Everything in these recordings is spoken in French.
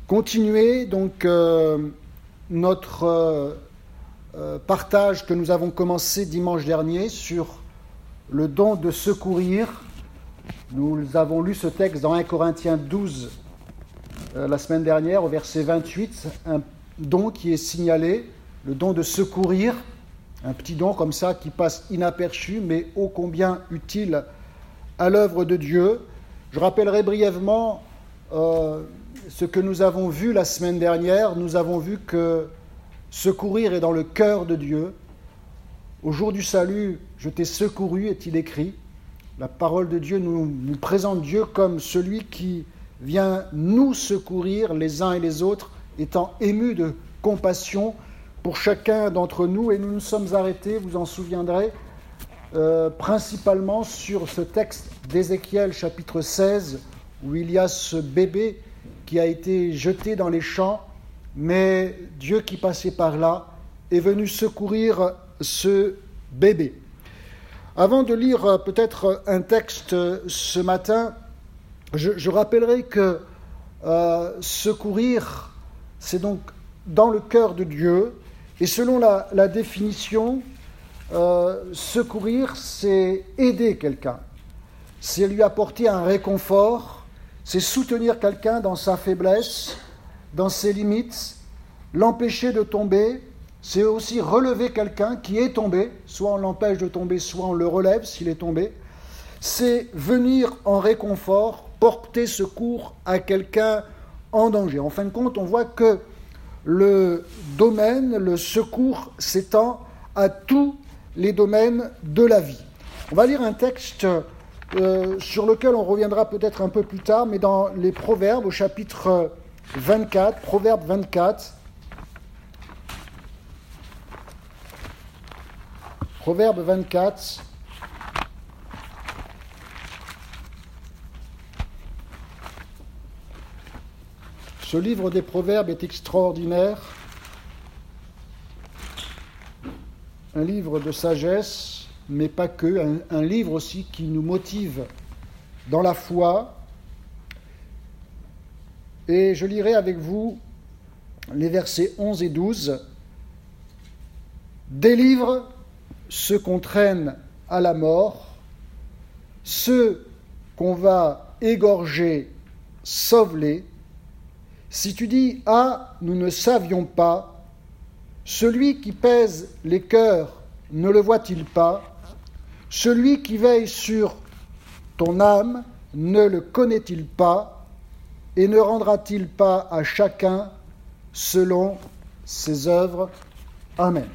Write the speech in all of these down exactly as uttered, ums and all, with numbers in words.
continuer donc euh, notre euh, euh, partage que nous avons commencé dimanche dernier sur le don de secourir. Nous avons lu ce texte dans premier Corinthiens douze euh, la semaine dernière au verset vingt-huit, un don qui est signalé, le don de secourir, un petit don comme ça qui passe inaperçu mais ô combien utile à l'œuvre de Dieu. Je rappellerai brièvement euh, ce que nous avons vu la semaine dernière. Nous avons vu que secourir est dans le cœur de Dieu. Au jour du salut, je t'ai secouru, est-il écrit. La parole de Dieu nous, nous présente Dieu comme celui qui vient nous secourir les uns et les autres, étant ému de compassion pour chacun d'entre nous. Et nous nous sommes arrêtés, vous en souviendrez, euh, principalement sur ce texte d'Ézéchiel chapitre seize, où il y a ce bébé qui a été jeté dans les champs, mais Dieu qui passait par là est venu secourir ce bébé. Avant de lire peut-être un texte ce matin, je, je rappellerai que euh, secourir, c'est donc dans le cœur de Dieu, et selon la, la définition, euh, secourir, c'est aider quelqu'un, c'est lui apporter un réconfort, c'est soutenir quelqu'un dans sa faiblesse, dans ses limites, l'empêcher de tomber. C'est aussi relever quelqu'un qui est tombé, soit on l'empêche de tomber, soit on le relève s'il est tombé. C'est venir en réconfort, porter secours à quelqu'un en danger. En fin de compte, on voit que le domaine, le secours s'étend à tous les domaines de la vie. On va lire un texte Euh, sur lequel on reviendra peut-être un peu plus tard, mais dans les Proverbes, au chapitre vingt-quatre, Proverbe vingt-quatre, Proverbe vingt-quatre, ce livre des Proverbes est extraordinaire, un livre de sagesse, mais pas que, un, un livre aussi qui nous motive dans la foi. Et je lirai avec vous les versets onze et douze. « Délivre ceux qu'on traîne à la mort, ceux qu'on va égorger, sauve-les. Si tu dis « Ah, nous ne savions pas », celui qui pèse les cœurs ne le voit-il pas ? Celui qui veille sur ton âme ne le connaît-il pas et ne rendra-t-il pas à chacun selon ses œuvres ? Amen.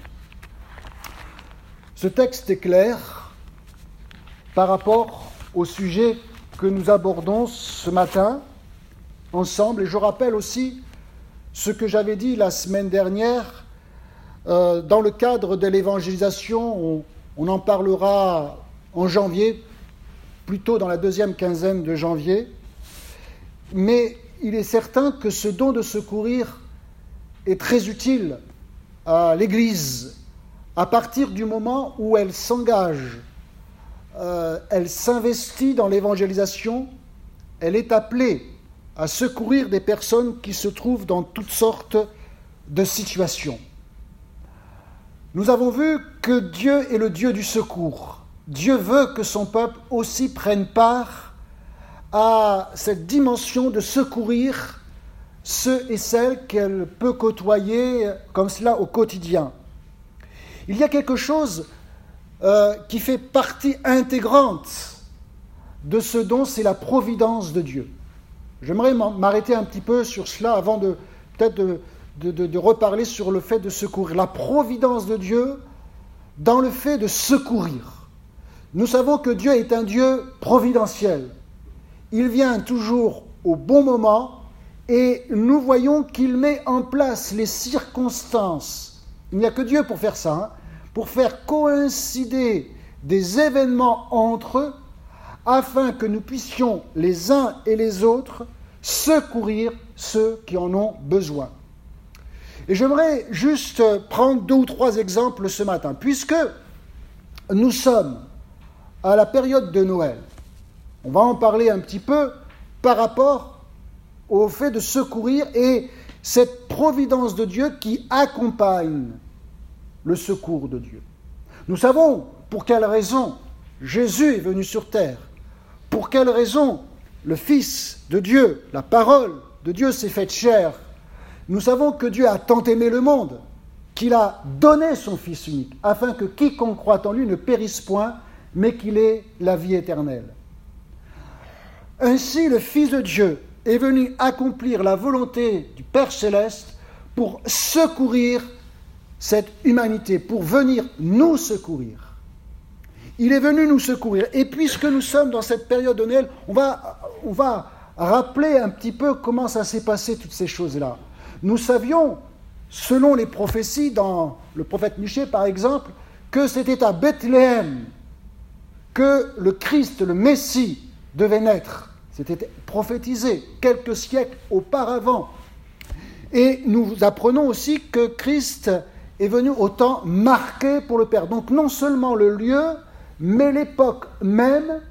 Ce texte est clair par rapport au sujet que nous abordons ce matin ensemble. Et je rappelle aussi ce que j'avais dit la semaine dernière euh, dans le cadre de l'évangélisation. On, On en parlera en janvier, plutôt dans la deuxième quinzaine de janvier. Mais il est certain que ce don de secourir est très utile à l'Église à partir du moment où elle s'engage, euh, elle s'investit dans l'évangélisation, elle est appelée à secourir des personnes qui se trouvent dans toutes sortes de situations. Nous avons vu que Dieu est le Dieu du secours. Dieu veut que son peuple aussi prenne part à cette dimension de secourir ceux et celles qu'elle peut côtoyer comme cela au quotidien. Il y a quelque chose euh, qui fait partie intégrante de ce don, c'est la providence de Dieu. J'aimerais m'arrêter un petit peu sur cela avant de peut-être de De, de, de reparler sur le fait de secourir. La providence de Dieu dans le fait de secourir. Nous savons que Dieu est un Dieu providentiel. Il vient toujours au bon moment et nous voyons qu'il met en place les circonstances. Il n'y a que Dieu pour faire ça, hein, pour faire coïncider des événements entre eux afin que nous puissions les uns et les autres secourir ceux qui en ont besoin. Et j'aimerais juste prendre deux ou trois exemples ce matin, puisque nous sommes à la période de Noël. On va en parler un petit peu par rapport au fait de secourir et cette providence de Dieu qui accompagne le secours de Dieu. Nous savons pour quelle raison Jésus est venu sur terre, pour quelle raison le Fils de Dieu, la parole de Dieu s'est faite chair. Nous savons que Dieu a tant aimé le monde qu'il a donné son Fils unique, afin que quiconque croit en lui ne périsse point, mais qu'il ait la vie éternelle. Ainsi, le Fils de Dieu est venu accomplir la volonté du Père Céleste pour secourir cette humanité, pour venir nous secourir. Il est venu nous secourir. Et puisque nous sommes dans cette période de Noël, on va, on va rappeler un petit peu comment ça s'est passé, toutes ces choses-là. Nous savions, selon les prophéties, dans le prophète Michée par exemple, que c'était à Bethléem que le Christ, le Messie, devait naître. C'était prophétisé quelques siècles auparavant. Et nous apprenons aussi que Christ est venu au temps marqué pour le Père. Donc non seulement le lieu, mais l'époque même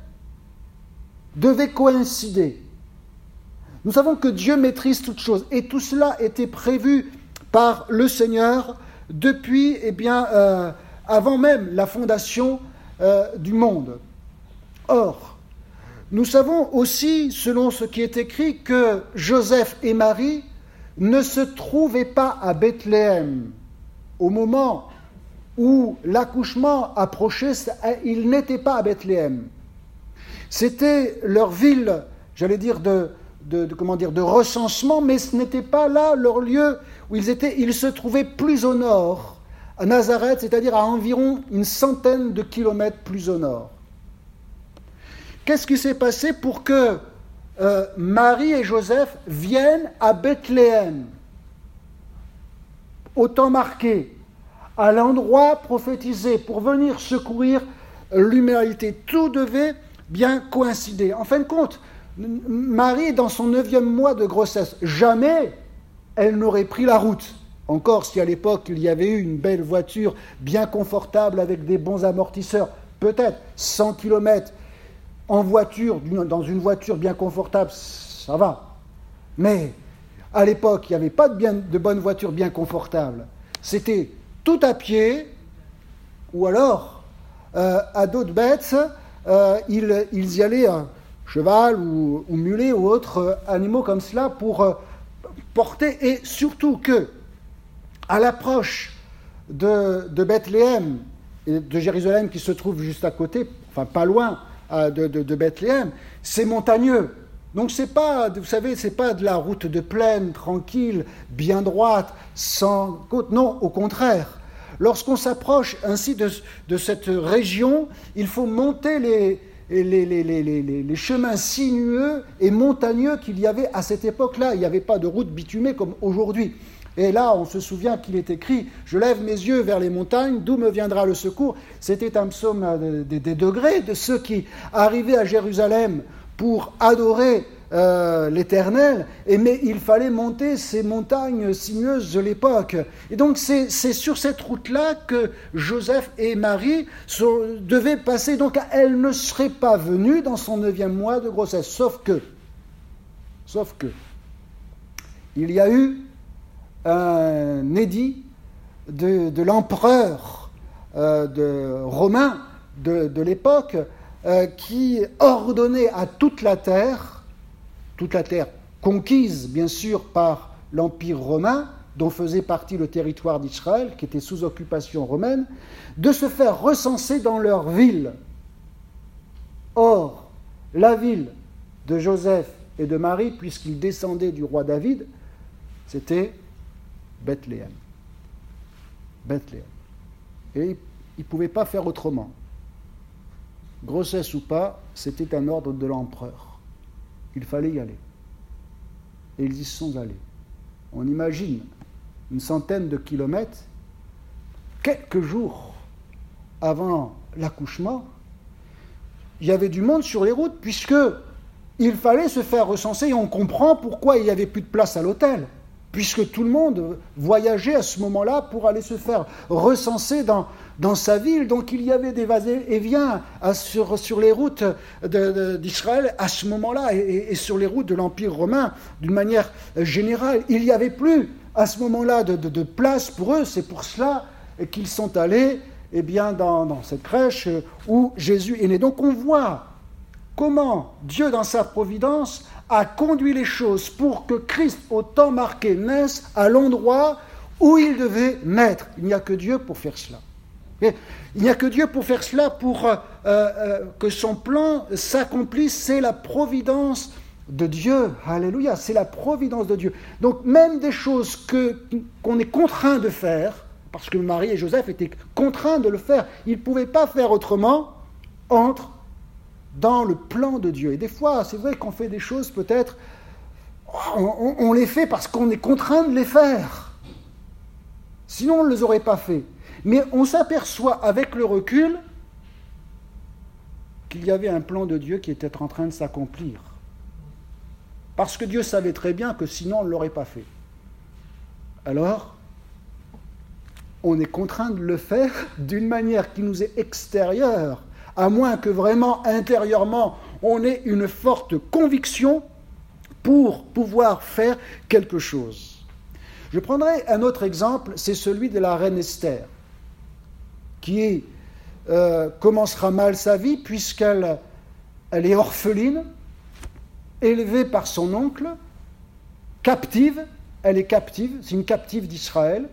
devait coïncider. Nous savons que Dieu maîtrise toutes choses. Et tout cela était prévu par le Seigneur depuis, eh bien, euh, avant même la fondation euh, du monde. Or, nous savons aussi, selon ce qui est écrit, que Joseph et Marie ne se trouvaient pas à Bethléem. Au moment où l'accouchement approchait, ils n'étaient pas à Bethléem. C'était leur ville, j'allais dire, de, de, de, comment dire, de recensement, mais ce n'était pas là leur lieu où ils étaient. Ils se trouvaient plus au nord, à Nazareth, c'est-à-dire à environ une centaine de kilomètres plus au nord. Qu'est-ce qui s'est passé pour que euh, Marie et Joseph viennent à Bethléem, au temps marqué, à l'endroit prophétisé, pour venir secourir l'humanité? Tout devait bien coïncider. En fin de compte, Marie est dans son neuvième mois de grossesse. Jamais elle n'aurait pris la route. Encore si à l'époque il y avait eu une belle voiture bien confortable avec des bons amortisseurs, peut-être cent kilomètres en voiture, dans une voiture bien confortable, ça va. Mais à l'époque, il n'y avait pas de, bien, de bonnes voitures bien confortables. C'était tout à pied, ou alors, euh, à d'autres bêtes, euh, ils, ils y allaient, euh, cheval ou, ou mulet ou autres euh, animaux comme cela, pour euh, porter, et surtout que, à l'approche de, de Bethléem et de Jérusalem qui se trouve juste à côté, enfin pas loin euh, de, de, de Bethléem, c'est montagneux. Donc c'est pas, vous savez, c'est pas de la route de plaine, tranquille, bien droite, sans côte. Non, au contraire. Lorsqu'on s'approche ainsi de, de cette région, il faut monter les, les, les, les, les, les chemins sinueux et montagneux qu'il y avait à cette époque-là. Il n'y avait pas de route bitumée comme aujourd'hui. Et là, on se souvient qu'il est écrit « Je lève mes yeux vers les montagnes, d'où me viendra le secours ?» C'était un psaume des, des degrés de ceux qui arrivaient à Jérusalem pour adorer euh, l'Éternel, et, mais il fallait monter ces montagnes sinueuses de l'époque. Et donc c'est, c'est sur cette route-là que Joseph et Marie sont, devaient passer. Donc elle ne serait pas venue dans son neuvième mois de grossesse. Sauf que, sauf que, il y a eu un édit de, de l'empereur euh, de, romain de, de l'époque, Euh, qui ordonnait à toute la terre, toute la terre conquise bien sûr par l'Empire romain, dont faisait partie le territoire d'Israël, qui était sous occupation romaine, de se faire recenser dans leur ville. Or, la ville de Joseph et de Marie, puisqu'ils descendaient du roi David, c'était Bethléem. Bethléem. Et ils ne pouvaient pas faire autrement. Grossesse ou pas, c'était un ordre de l'empereur. Il fallait y aller. Et ils y sont allés. On imagine une centaine de kilomètres, quelques jours avant l'accouchement, il y avait du monde sur les routes, puisqu'il fallait se faire recenser, et on comprend pourquoi il n'y avait plus de place à l'hôtel. puisque tout le monde voyageait à ce moment-là pour aller se faire recenser dans, dans sa ville. Donc il y avait des va-et-vient sur, sur les routes de, de, d'Israël à ce moment-là, et, et sur les routes de l'Empire romain d'une manière générale. Il n'y avait plus à ce moment-là de, de, de place pour eux. C'est pour cela qu'ils sont allés eh bien, dans, dans cette crèche où Jésus est né. Donc on voit comment Dieu, dans sa providence, a conduit les choses pour que Christ, au temps marqué, naisse à l'endroit où il devait naître. Il n'y a que Dieu pour faire cela. Et il n'y a que Dieu pour faire cela, pour euh, euh, que son plan s'accomplisse. C'est la providence de Dieu. Alléluia, c'est la providence de Dieu. Donc même des choses que, qu'on est contraint de faire, parce que Marie et Joseph étaient contraints de le faire, ils ne pouvaient pas faire autrement, entrent dans le plan de Dieu. Et des fois, c'est vrai qu'on fait des choses peut-être, on, on, on les fait parce qu'on est contraint de les faire. Sinon, on ne les aurait pas fait. Mais on s'aperçoit avec le recul qu'il y avait un plan de Dieu qui était en train de s'accomplir. Parce que Dieu savait très bien que sinon on ne l'aurait pas fait. Alors, on est contraint de le faire d'une manière qui nous est extérieure, à moins que vraiment intérieurement on ait une forte conviction pour pouvoir faire quelque chose. Je prendrai un autre exemple, c'est celui de la reine Esther, qui euh, commencera mal sa vie puisqu'elle elle est orpheline, élevée par son oncle, captive, elle est captive, c'est une captive d'Israël.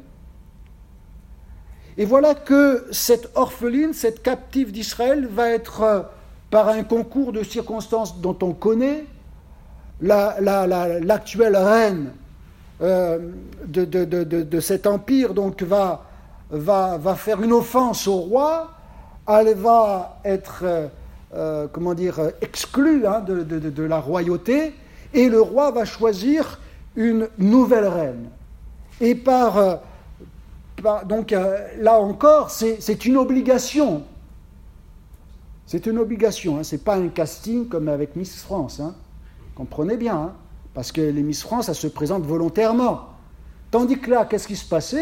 Et voilà que cette orpheline, cette captive d'Israël, va être, euh, par un concours de circonstances dont on connaît, la, la, la, l'actuelle reine euh, de, de, de, de, de cet empire, donc va, va, va faire une offense au roi, elle va être, euh, euh, comment dire, exclue hein, de, de, de la royauté, et le roi va choisir une nouvelle reine. Et par... Euh, Donc euh, là encore, c'est, c'est une obligation. C'est une obligation, hein. Ce n'est pas un casting comme avec Miss France. Hein. Comprenez bien, hein. Parce que les Miss France, elles se présentent volontairement. Tandis que là, qu'est-ce qui se passait ?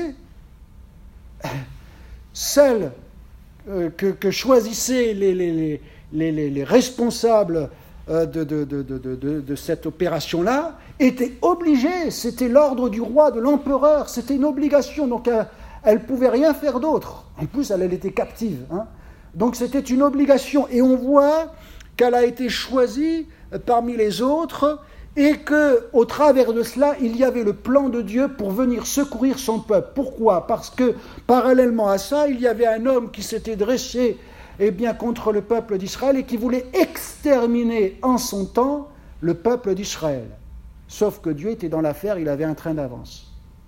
Celles euh, que, que choisissaient les, les, les, les, les responsables euh, de, de, de, de, de, de cette opération-là étaient obligées. C'était l'ordre du roi, de l'empereur. C'était une obligation. Donc, euh, elle ne pouvait rien faire d'autre. En plus, elle, elle était captive. Hein. Donc c'était une obligation. Et on voit qu'elle a été choisie parmi les autres et qu'au travers de cela, il y avait le plan de Dieu pour venir secourir son peuple. Pourquoi ? Parce que parallèlement à ça, il y avait un homme qui s'était dressé eh bien, contre le peuple d'Israël et qui voulait exterminer en son temps le peuple d'Israël. Sauf que Dieu était dans l'affaire, il avait un train d'avance.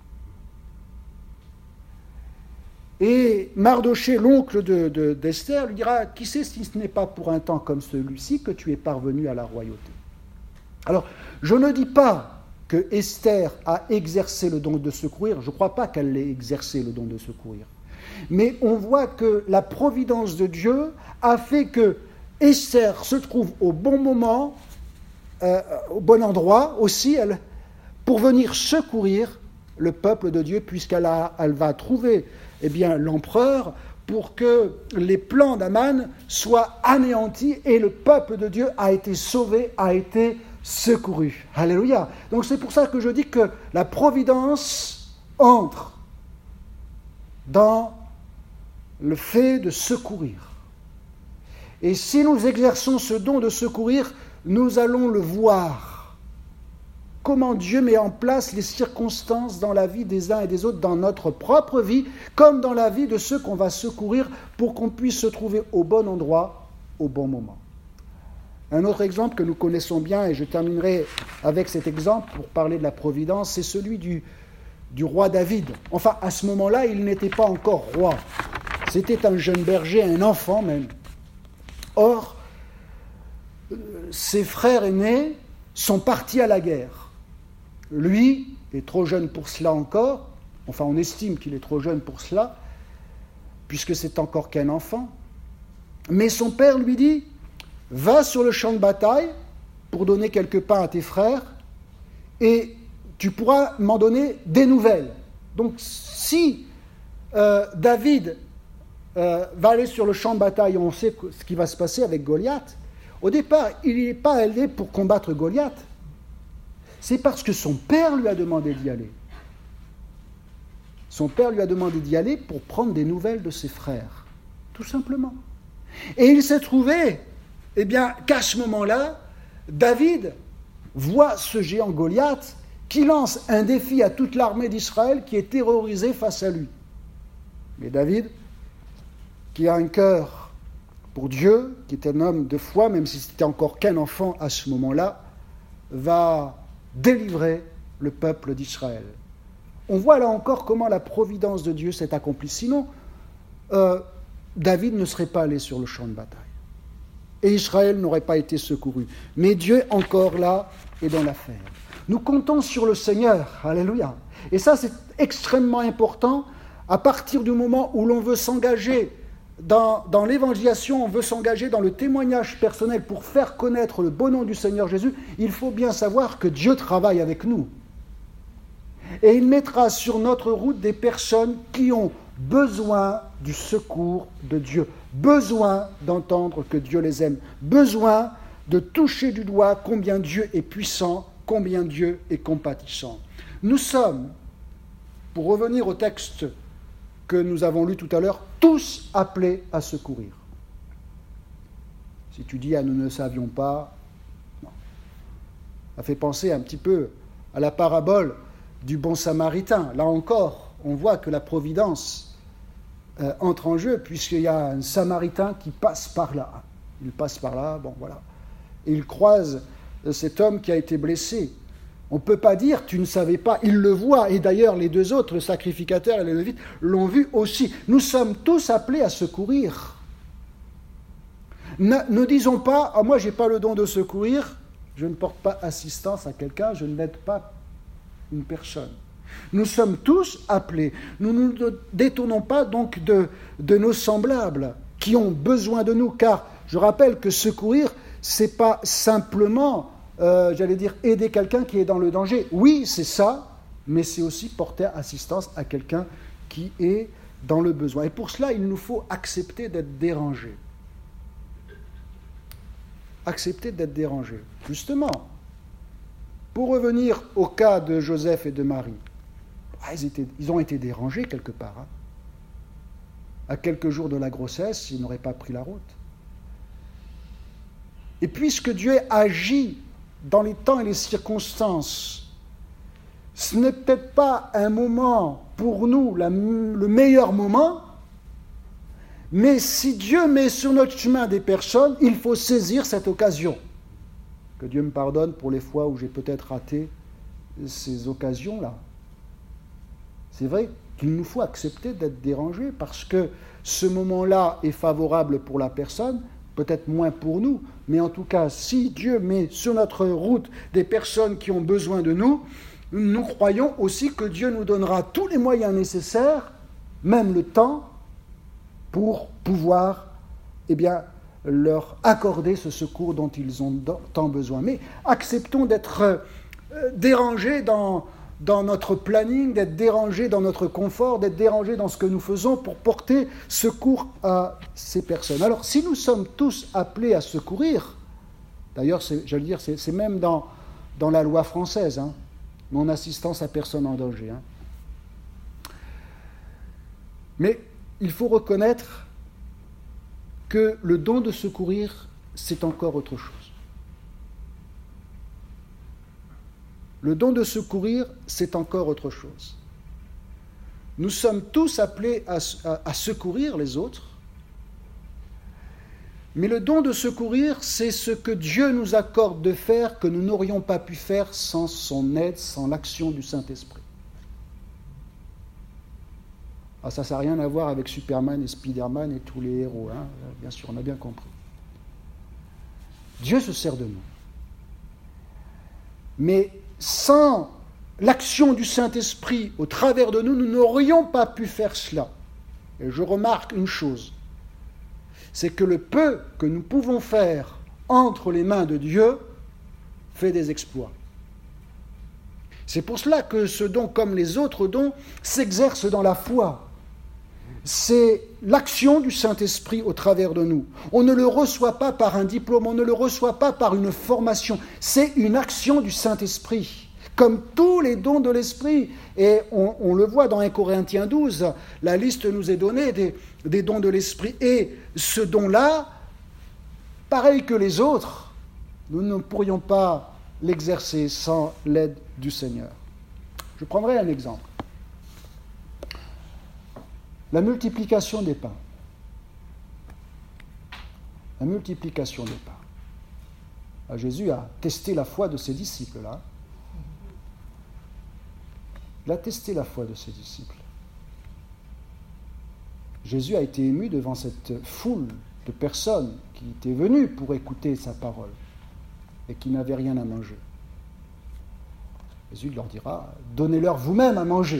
Et Mardoché, l'oncle de, de, d'Esther, lui dira « Qui sait si ce n'est pas pour un temps comme celui-ci que tu es parvenu à la royauté ?» Alors, je ne dis pas que Esther a exercé le don de secourir, je ne crois pas qu'elle l'ait exercé le don de secourir. Mais on voit que la providence de Dieu a fait que Esther se trouve au bon moment, euh, au bon endroit aussi, elle, pour venir secourir le peuple de Dieu, puisqu'elle a, elle va trouver eh bien, l'empereur pour que les plans d'Aman soient anéantis et le peuple de Dieu a été sauvé, a été secouru. Alléluia. Donc c'est pour ça que je dis que la providence entre dans le fait de secourir. Et si nous exerçons ce don de secourir, nous allons le voir. Comment Dieu met en place les circonstances dans la vie des uns et des autres, dans notre propre vie, comme dans la vie de ceux qu'on va secourir pour qu'on puisse se trouver au bon endroit, au bon moment. Un autre exemple que nous connaissons bien, et je terminerai avec cet exemple pour parler de la providence, c'est celui du, du roi David. Enfin, à ce moment-là, il n'était pas encore roi. C'était un jeune berger, un enfant même. Or, ses frères aînés sont partis à la guerre. Lui est trop jeune pour cela encore, enfin on estime qu'il est trop jeune pour cela, puisque c'est encore qu'un enfant. Mais son père lui dit, va sur le champ de bataille pour donner quelques pains à tes frères, et tu pourras m'en donner des nouvelles. Donc si euh, David euh, va aller sur le champ de bataille, on sait ce qui va se passer avec Goliath, au départ, il n'est pas allé pour combattre Goliath. C'est parce que son père lui a demandé d'y aller. Son père lui a demandé d'y aller pour prendre des nouvelles de ses frères, tout simplement. Et il s'est trouvé, eh bien, qu'à ce moment-là, David voit ce géant Goliath qui lance un défi à toute l'armée d'Israël qui est terrorisée face à lui. Mais David, qui a un cœur pour Dieu, qui est un homme de foi, même si c'était encore qu'un enfant à ce moment-là, va délivrer le peuple d'Israël. On voit là encore comment la providence de Dieu s'est accomplie. Sinon, euh, David ne serait pas allé sur le champ de bataille. Et Israël n'aurait pas été secouru. Mais Dieu, encore là, est dans l'affaire. Nous comptons sur le Seigneur. Alléluia. Et ça, c'est extrêmement important. À partir du moment où l'on veut s'engager dans, dans l'évangélisation, on veut s'engager dans le témoignage personnel pour faire connaître le beau nom du Seigneur Jésus, il faut bien savoir que Dieu travaille avec nous. Et il mettra sur notre route des personnes qui ont besoin du secours de Dieu, besoin d'entendre que Dieu les aime, besoin de toucher du doigt combien Dieu est puissant, combien Dieu est compatissant. Nous sommes, pour revenir au texte que nous avons lu tout à l'heure, tous appelés à secourir. Si tu dis « ah, nous ne savions pas », non. Ça fait penser un petit peu à la parabole du bon samaritain. Là encore, on voit que la providence euh, entre en jeu, puisqu'il y a un samaritain qui passe par là. Il passe par là, bon voilà. Et il croise cet homme qui a été blessé. On ne peut pas dire, tu ne savais pas, il le voit. Et d'ailleurs, les deux autres, le sacrificateur et le lévite, l'ont vu aussi. Nous sommes tous appelés à secourir. Ne, ne disons pas, ah, moi, je n'ai pas le don de secourir, je ne porte pas assistance à quelqu'un, je n'aide pas une personne. Nous sommes tous appelés. Nous ne nous détournons pas donc de, de nos semblables qui ont besoin de nous, car je rappelle que secourir, ce n'est pas simplement, euh, j'allais dire, aider quelqu'un qui est dans le danger. Oui, c'est ça, mais c'est aussi porter assistance à quelqu'un qui est dans le besoin. Et pour cela, il nous faut accepter d'être dérangé. Accepter d'être dérangé. Justement, pour revenir au cas de Joseph et de Marie, ah, ils, étaient, ils ont été dérangés quelque part. Hein. À quelques jours de la grossesse, ils n'auraient pas pris la route. Et puisque Dieu agit dans les temps et les circonstances, ce n'est peut-être pas un moment pour nous, la, le meilleur moment, mais si Dieu met sur notre chemin des personnes, il faut saisir cette occasion. Que Dieu me pardonne pour les fois où j'ai peut-être raté ces occasions-là. C'est vrai qu'il nous faut accepter d'être dérangés parce que ce moment-là est favorable pour la personne, peut-être moins pour nous, mais en tout cas, si Dieu met sur notre route des personnes qui ont besoin de nous, nous croyons aussi que Dieu nous donnera tous les moyens nécessaires, même le temps, pour pouvoir, eh bien, leur accorder ce secours dont ils ont tant besoin. Mais acceptons d'être euh, dérangés dans, dans notre planning, d'être dérangés dans notre confort, d'être dérangés dans ce que nous faisons pour porter secours à ces personnes. Alors, si nous sommes tous appelés à secourir, d'ailleurs, c'est, j'allais dire, c'est, c'est même dans, dans la loi française, hein, non-assistance à personne en danger. Hein. Mais il faut reconnaître que le don de secourir, c'est encore autre chose. Le don de secourir, c'est encore autre chose. Nous sommes tous appelés à, à, à secourir les autres, mais le don de secourir, c'est ce que Dieu nous accorde de faire que nous n'aurions pas pu faire sans son aide, sans l'action du Saint-Esprit. Ah, ça, ça n'a rien à voir avec Superman et Spiderman et tous les héros, hein. Bien sûr, on a bien compris. Dieu se sert de nous. Mais sans l'action du Saint-Esprit au travers de nous, nous n'aurions pas pu faire cela. Et je remarque une chose, c'est que le peu que nous pouvons faire entre les mains de Dieu fait des exploits. C'est pour cela que ce don, comme les autres dons, s'exerce dans la foi. C'est l'action du Saint-Esprit au travers de nous. On ne le reçoit pas par un diplôme, on ne le reçoit pas par une formation. C'est une action du Saint-Esprit, comme tous les dons de l'Esprit. Et on, on le voit dans un Corinthiens douze, la liste nous est donnée des, des dons de l'Esprit. Et ce don-là, pareil que les autres, nous ne pourrions pas l'exercer sans l'aide du Seigneur. Je prendrai un exemple. La multiplication des pains. La multiplication des pains. Ah, Jésus a testé la foi de ses disciples, là. Il a testé la foi de ses disciples. Jésus a été ému devant cette foule de personnes qui étaient venues pour écouter sa parole et qui n'avaient rien à manger. Jésus leur dira, donnez-leur vous-même à manger.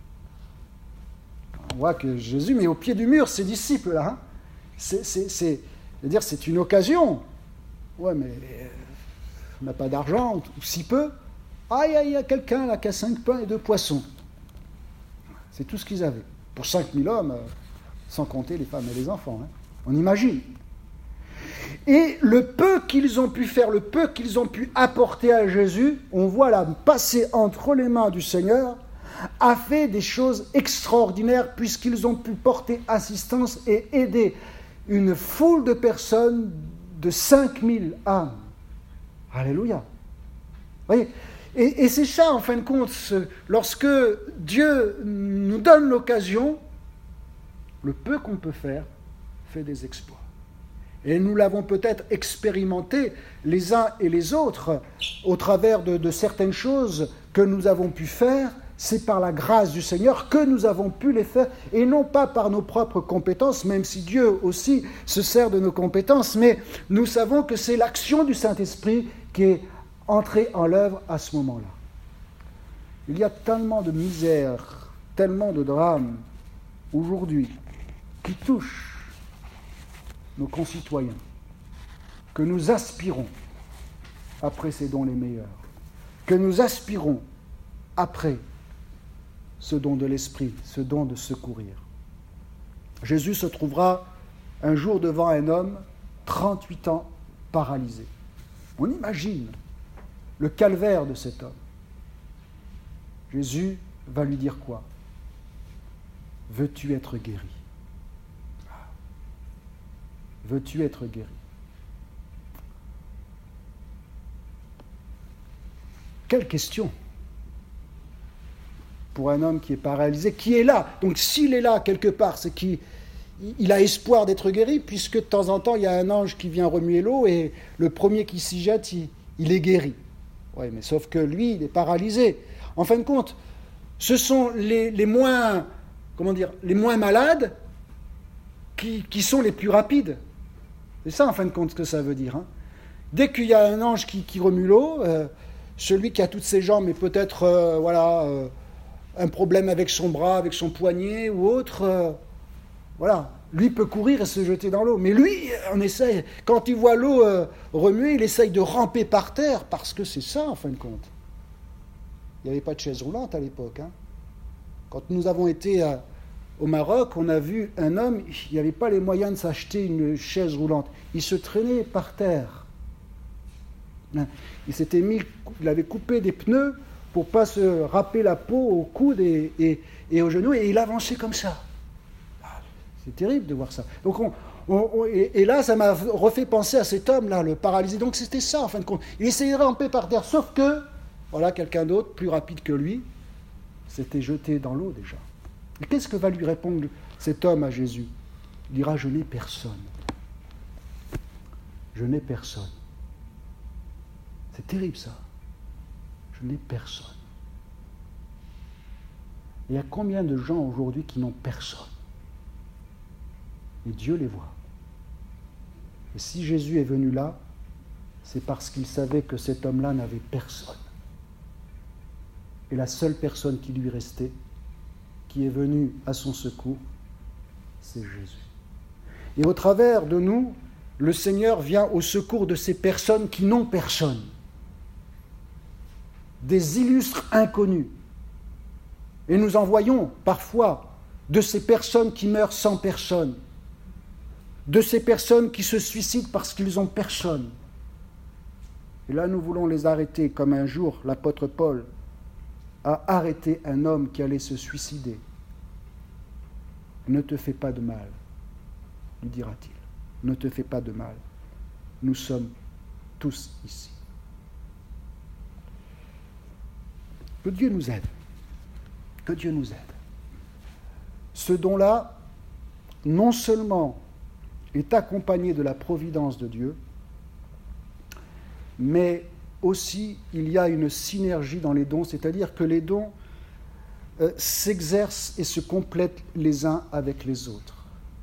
On voit que Jésus met au pied du mur ses disciples, là. Hein. C'est, c'est, c'est, c'est-à-dire, c'est une occasion. Ouais, mais on n'a pas d'argent, ou si peu. Ah, il y a quelqu'un là qui a cinq pains et deux poissons. C'est tout ce qu'ils avaient. Pour cinq mille hommes, sans compter les femmes et les enfants. Hein. On imagine. Et le peu qu'ils ont pu faire, le peu qu'ils ont pu apporter à Jésus, on voit là passer entre les mains du Seigneur, a fait des choses extraordinaires puisqu'ils ont pu porter assistance et aider une foule de personnes de cinq mille âmes. Alléluia. Vous voyez, et, et c'est ça, en fin de compte, ce, lorsque Dieu nous donne l'occasion, le peu qu'on peut faire fait des exploits. Et nous l'avons peut-être expérimenté les uns et les autres au travers de, de certaines choses que nous avons pu faire. C'est par la grâce du Seigneur que nous avons pu les faire, et non pas par nos propres compétences, même si Dieu aussi se sert de nos compétences, mais nous savons que c'est l'action du Saint-Esprit qui est entrée en l'œuvre à ce moment-là. Il y a tellement de misère, tellement de drames aujourd'hui qui touchent nos concitoyens, que nous aspirons après ces dons les meilleurs, que nous aspirons après ce don de l'esprit, ce don de secourir. Jésus se trouvera un jour devant un homme, trente-huit ans, paralysé. On imagine le calvaire de cet homme. Jésus va lui dire quoi ? Veux-tu être guéri ? Veux-tu être guéri ? Quelle question pour un homme qui est paralysé, qui est là. Donc s'il est là quelque part, c'est qu'il il a espoir d'être guéri, puisque de temps en temps, il y a un ange qui vient remuer l'eau, et le premier qui s'y jette, il, il est guéri. Oui, mais sauf que lui, il est paralysé. En fin de compte, ce sont les, les moins, comment dire, les moins malades qui, qui sont les plus rapides. C'est ça, en fin de compte, ce que ça veut dire. Hein. Dès qu'il y a un ange qui, qui remue l'eau, euh, celui qui a toutes ses jambes, mais peut-être, euh, voilà... Euh, un problème avec son bras, avec son poignet ou autre, euh, voilà, lui peut courir et se jeter dans l'eau. Mais lui, on essaye, quand il voit l'eau euh, remuer, il essaye de ramper par terre, parce que c'est ça, en fin de compte. Il n'y avait pas de chaise roulante à l'époque. Hein. Quand nous avons été à, au Maroc, on a vu un homme, il n'y avait pas les moyens de s'acheter une chaise roulante. Il se traînait par terre. Il s'était mis, il avait coupé des pneus pour ne pas se râper la peau au coude et, et, et aux genoux, et il avançait comme ça. C'est terrible de voir ça. Donc on, on, on, et, et là, ça m'a refait penser à cet homme-là, le paralysé. Donc c'était ça, en fin de compte. Il essayait de ramper par terre, sauf que, voilà, quelqu'un d'autre, plus rapide que lui, s'était jeté dans l'eau déjà. Et qu'est-ce que va lui répondre cet homme à Jésus ? Il dira, je n'ai personne. Je n'ai personne. C'est terrible ça. Je n'ai personne. Il y a combien de gens aujourd'hui qui n'ont personne ? Et Dieu les voit. Et si Jésus est venu là, c'est parce qu'il savait que cet homme-là n'avait personne. Et la seule personne qui lui restait, qui est venue à son secours, c'est Jésus. Et au travers de nous, le Seigneur vient au secours de ces personnes qui n'ont personne. des illustres inconnus. Et nous en voyons parfois de ces personnes qui meurent sans personne, de ces personnes qui se suicident parce qu'ils n'ont personne. Et là, nous voulons les arrêter, comme un jour l'apôtre Paul a arrêté un homme qui allait se suicider. « Ne te fais pas de mal », lui dira-t-il. « Ne te fais pas de mal. Nous sommes tous ici. » Que Dieu nous aide. Que Dieu nous aide. Ce don-là, non seulement est accompagné de la providence de Dieu, mais aussi il y a une synergie dans les dons, c'est-à-dire que les dons euh, s'exercent et se complètent les uns avec les autres.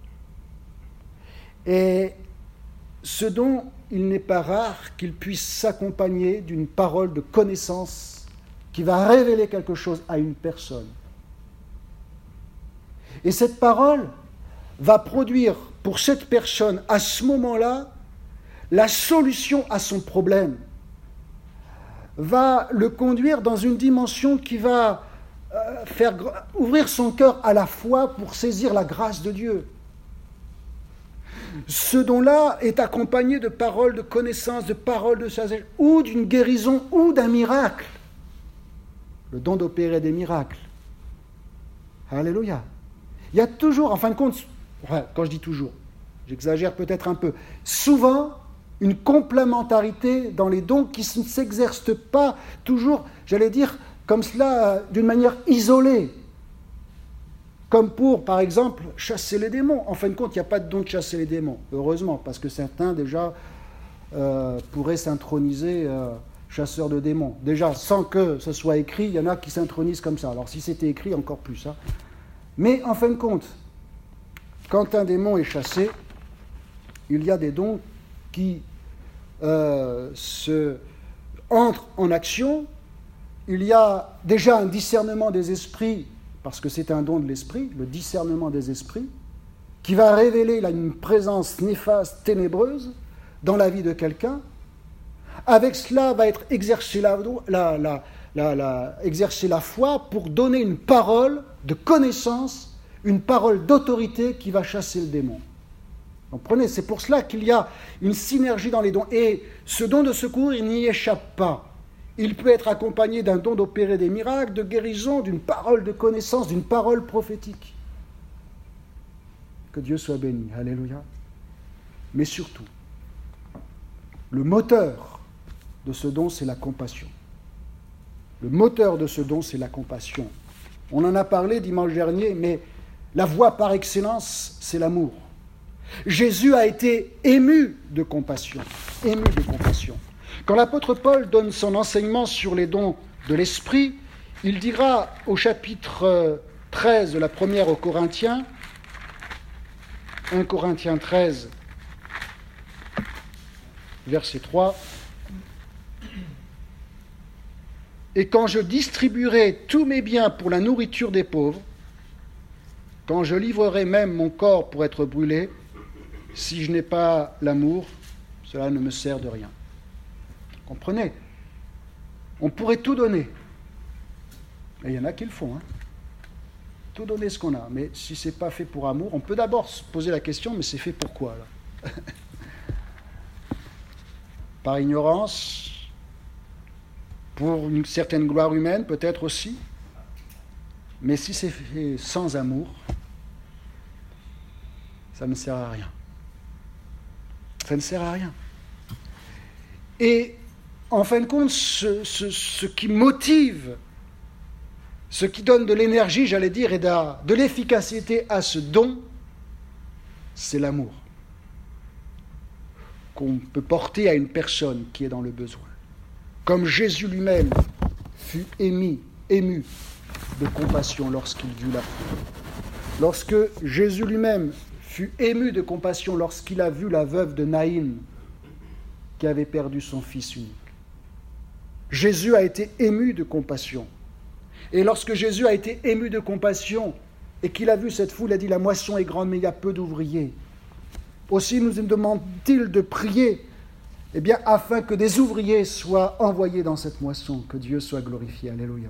Et ce don, il n'est pas rare qu'il puisse s'accompagner d'une parole de connaissance qui va révéler quelque chose à une personne. Et cette parole va produire pour cette personne, à ce moment-là, la solution à son problème, va le conduire dans une dimension qui va euh, faire ouvrir son cœur à la foi pour saisir la grâce de Dieu. Ce don-là est accompagné de paroles de connaissance, de paroles de sagesse, ou d'une guérison, ou d'un miracle. Le don d'opérer des miracles. Alléluia. Il y a toujours, en fin de compte, ouais, quand je dis toujours, j'exagère peut-être un peu, souvent une complémentarité dans les dons qui ne s'exercent pas toujours, j'allais dire, comme cela, d'une manière isolée. Comme pour, par exemple, chasser les démons. En fin de compte, il n'y a pas de don de chasser les démons, heureusement, parce que certains, déjà, euh, pourraient s'introniser euh, chasseurs de démons. Déjà, sans que ce soit écrit, il y en a qui s'intronisent comme ça. Alors, si c'était écrit, encore plus. Hein. Mais, en fin de compte, quand un démon est chassé, il y a des dons qui euh, se entrent en action. Il y a déjà un discernement des esprits, parce que c'est un don de l'esprit, le discernement des esprits, qui va révéler là, une présence néfaste, ténébreuse, dans la vie de quelqu'un. Avec cela va être exercée la, la, la, la, la, exercer la foi pour donner une parole de connaissance, une parole d'autorité qui va chasser le démon. Comprenez, c'est pour cela qu'il y a une synergie dans les dons. Et ce don de secours, il n'y échappe pas. Il peut être accompagné d'un don d'opérer des miracles, de guérison, d'une parole de connaissance, d'une parole prophétique. Que Dieu soit béni. Alléluia. Mais surtout, le moteur de ce don, c'est la compassion. Le moteur de ce don, c'est la compassion. On en a parlé dimanche dernier, mais la voie par excellence, c'est l'amour. Jésus a été ému de compassion, ému de compassion. Quand l'apôtre Paul donne son enseignement sur les dons de l'Esprit, il dira au chapitre treize de la première aux Corinthiens, un Corinthiens treize, verset trois, « Et quand je distribuerai tous mes biens pour la nourriture des pauvres, quand je livrerai même mon corps pour être brûlé, si je n'ai pas l'amour, cela ne me sert de rien. » Comprenez? On pourrait tout donner. Et il y en a qui le font. Hein. Tout donner ce qu'on a. Mais si ce n'est pas fait pour amour, on peut d'abord se poser la question, mais c'est fait pour quoi là? Par ignorance, pour une certaine gloire humaine, peut-être aussi. Mais si c'est fait sans amour, ça ne sert à rien. Ça ne sert à rien. Et en fin de compte, ce, ce, ce qui motive, ce qui donne de l'énergie, j'allais dire, et de, de l'efficacité à ce don, c'est l'amour qu'on peut porter à une personne qui est dans le besoin. Comme Jésus lui-même fut ému, ému de compassion lorsqu'il vit la foule. Lorsque Jésus lui-même fut ému de compassion lorsqu'il a vu la veuve de Naïm qui avait perdu son fils unique. Jésus a été ému de compassion. Et lorsque Jésus a été ému de compassion et qu'il a vu cette foule, il a dit « La moisson est grande, mais il y a peu d'ouvriers. » Aussi nous demande-t-il de prier Eh bien, afin que des ouvriers soient envoyés dans cette moisson, que Dieu soit glorifié. Alléluia.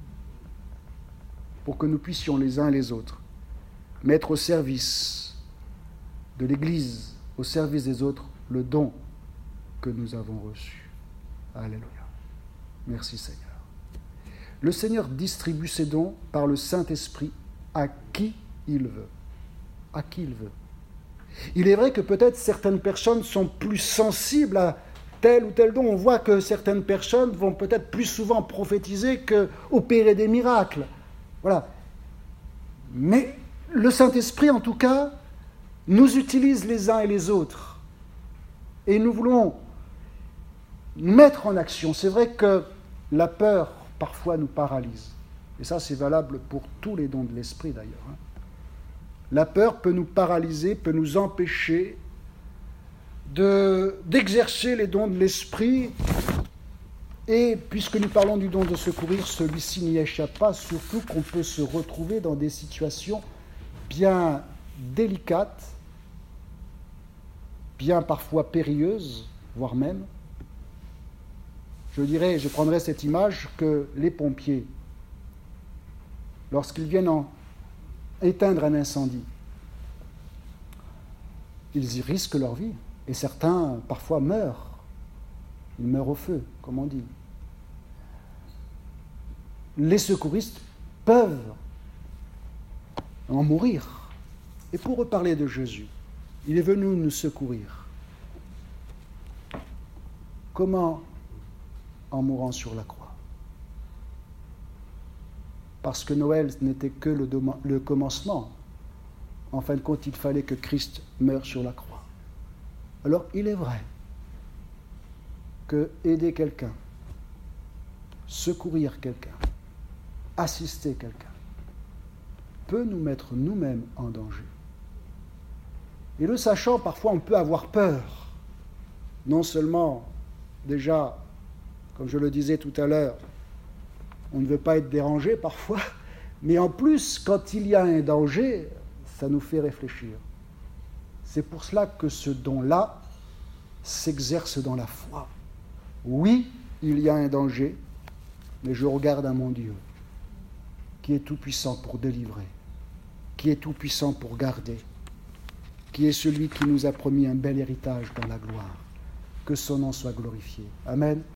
Pour que nous puissions les uns et les autres mettre au service de l'Église, au service des autres, le don que nous avons reçu. Alléluia. Merci Seigneur. Le Seigneur distribue ses dons par le Saint-Esprit à qui il veut. À qui il veut. Il est vrai que peut-être certaines personnes sont plus sensibles à tel ou tel don. On voit que certaines personnes vont peut-être plus souvent prophétiser qu'opérer des miracles. Voilà. Mais le Saint-Esprit, en tout cas, nous utilise les uns et les autres. Et nous voulons nous mettre en action. C'est vrai que la peur, parfois, nous paralyse. Et ça, c'est valable pour tous les dons de l'Esprit, d'ailleurs. La peur peut nous paralyser, peut nous empêcher de, d'exercer les dons de l'Esprit. Et puisque nous parlons du don de secourir, celui-ci n'y échappe pas, surtout qu'on peut se retrouver dans des situations bien délicates, bien parfois périlleuses, voire même. Je dirais, je prendrais cette image que les pompiers, lorsqu'ils viennent en éteindre un incendie, ils y risquent leur vie. Et certains, parfois, meurent. Ils meurent au feu, comme on dit. Les secouristes peuvent en mourir. Et pour reparler de Jésus, il est venu nous secourir. Comment? En mourant sur la croix. Parce que Noël n'était que le, dom- le commencement. En fin de compte, il fallait que Christ meure sur la croix. Alors, il est vrai que aider quelqu'un, secourir quelqu'un, assister quelqu'un, peut nous mettre nous-mêmes en danger. Et le sachant, parfois, on peut avoir peur. Non seulement, déjà, comme je le disais tout à l'heure, on ne veut pas être dérangé parfois, mais en plus, quand il y a un danger, ça nous fait réfléchir. C'est pour cela que ce don-là s'exerce dans la foi. Oui, il y a un danger, mais je regarde à mon Dieu, qui est tout-puissant pour délivrer, qui est tout-puissant pour garder, qui est celui qui nous a promis un bel héritage dans la gloire. Que son nom soit glorifié. Amen.